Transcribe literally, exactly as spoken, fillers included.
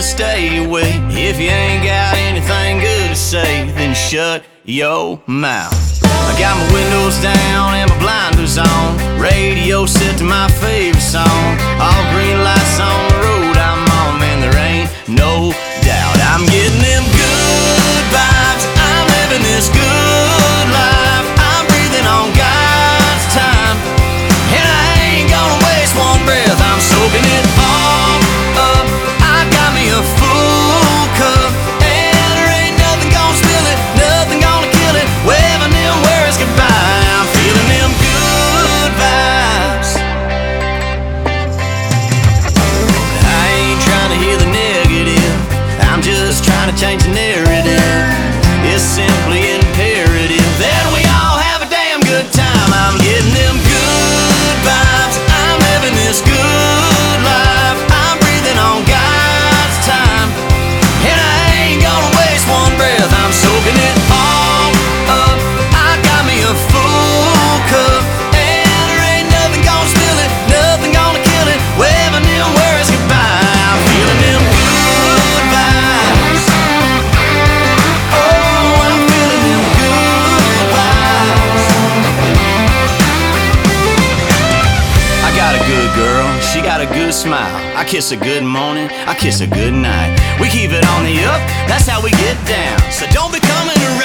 stay away. If you ain't got anything good to say, then shut your mouth. I got my windows down and my blinders on, radio set to my favorite song. All green lights on the road I'm on, man, there ain't no doubt I'm getting them good vibes. I'm living this good life. I'm breathing on God's time, and I ain't gonna waste one breath. I'm soaking it all up. I got me a full cup, and there ain't nothing gonna spill it, nothing gonna kill it. Waving them words goodbye. I'm feeling them good vibes. I ain't trying to hear the negative, I'm just trying to change the narrative. It's simply imperative that we all have a damn good time. I'm getting them good vibes. I'm living this good life. I'm breathing on God's time, and I ain't gonna waste one breath. I'm soaking it all up. I got me a full cup, and there ain't nothing gonna spill it, nothing gonna kill it. Waving them words goodbye. I'm feeling them good vibes. Oh, I'm feeling them good vibes. I got a good girl, she got a good smile. I kiss her good morning, I kiss her good night. We keep it on the up, that's how we get down. So don't be coming around